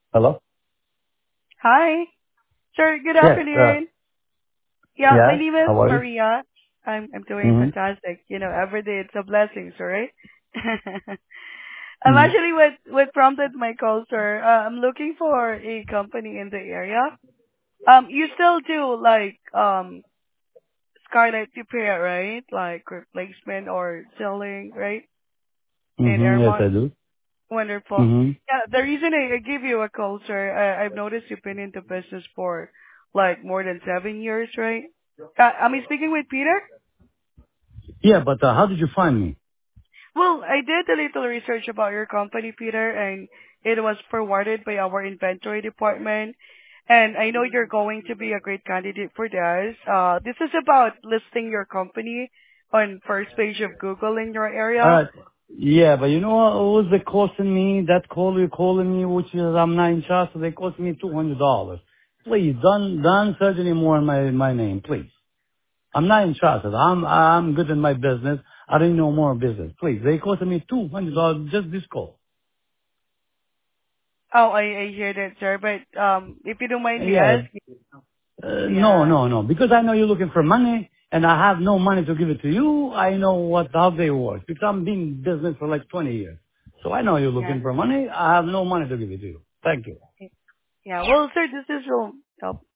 Hello? Hi. Sir, good Yes. afternoon. Yeah, my Yes. name is How are you? Maria. I'm doing Mm-hmm. fantastic. Every day it's a blessing, sir, right? I'm Mm-hmm. actually what prompted my call, sir. I'm looking for a company in the area. You still do like skylight repair, right? Like replacement or selling, right? In Mm-hmm. Yes, Airmont. I do. Wonderful. Mm-hmm. Yeah, the reason I give you a call, sir, I've noticed you've been into business for like more than 7 years, right? Am I speaking with Peter? Yeah, but how did you find me? Well, I did a little research about your company, Peter, and it was forwarded by our inventory department. And I know you're going to be a great candidate for this. This is about listing your company on first page of Google in your All area. right. Yeah, but you know what was it costing me? That call you're calling me, which is I'm not in charge, so they cost me $200. Please, don't search anymore in my name, please. I'm not in charge. I'm good in my business. I don't know more business. Please, they cost me $200 just this call. Oh, I hear that, sir. But if you don't mind me Yeah, asking, No, yeah. no, no. Because I know you're looking for money, and I have no money to give it to you. I know how they work. Because I'm been in business for like 20 years. So I know you're Yeah. looking for money. I have no money to give it to you. Thank you. Yeah. Well, sir, this is will help.